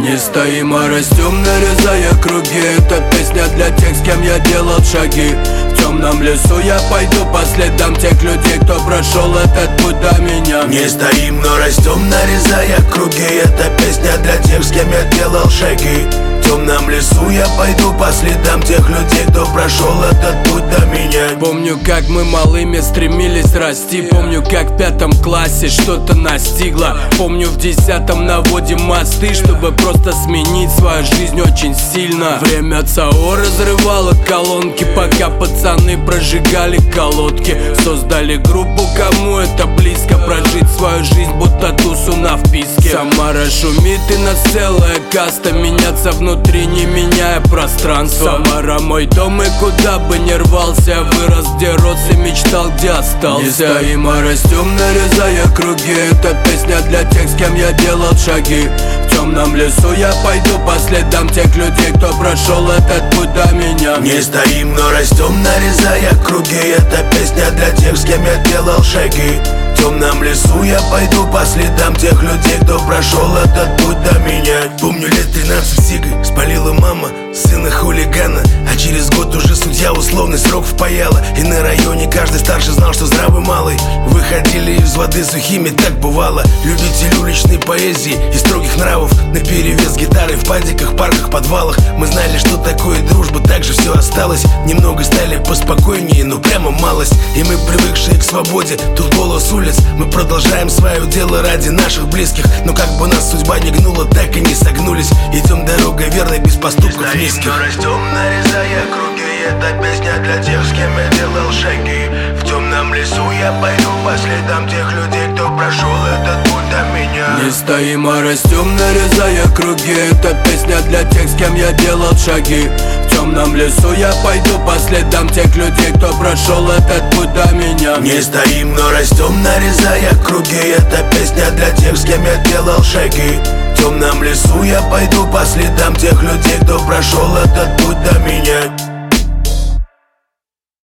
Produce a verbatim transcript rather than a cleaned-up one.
Не стоим, а растем, нарезая круги. Это песня для тех, с кем я делал шаги. В темном лесу я пойду по следам тех людей, кто прошел этот путь до меня. Не стоим, но растем, нарезая круги. Это песня для тех, с кем я делал шаги. В темном лесу я пойду по следам тех людей, кто прошел этот путь до меня. Помню, как мы малыми стремились расти. Помню, как в пятом классе что-то настигло. Помню, в десятом наводим мосты, чтобы просто сменить свою жизнь очень сильно. Время ЦАО разрывало колонки, пока пацаны прожигали колодки. Создали группу, кому это близко, прожить свою жизнь, будто тусу на вписке. Самара шумит, и нас целая каста, меняться внутри, не меняя пространство. Самара мой дом, и куда бы ни рвался, вырос, где рос и мечтал, где остался. Не стоим, а растем, нарезая круги. Это песня для тех, с кем я делал шаги. В темном лесу я пойду по следам тех людей, кто прошел этот путь до меня. Не стоим, но растем, нарезая круги. Это песня для тех, с кем я делал шаги. В темном лесу я пойду по следам тех людей, кто прошел этот путь до меня. Помню, лет тринадцать сигой спалила мама сына хулигана, а через год уже судья условный срок впаяла. И на районе каждый старший знал, что здравый малый. Выходили из воды сухими, так бывало. Любитель уличной поэзии и строгих нравов, наперевес гитары в падиках, парках, подвалах. Мы знали, что такое дружба, так же все осталось. Немного стали поспокойнее, но прямо малость. И мы, привыкшие к свободе, тут голос улиц. Мы продолжаем свое дело ради наших близких. Но как бы нас судьба не гнула, так и не согнулись. Идем дорогой верной, без поступков низких. Но растем, нарезая круги. Это песня для тех, с кем я делал шаги. В темном лесу я пойду по следам тех людей, кто прошел этот путь до меня. Не стоим, а растем, нарезая круги. Это песня для тех, с кем я делал шаги. В темном лесу я пойду по следам тех людей, кто прошел этот путь до меня. Не стоим, но растем, нарезая круги. Это песня для тех, с кем я делал шаги. В темном лесу я пойду по следам тех людей, кто прошел этот путь до меня.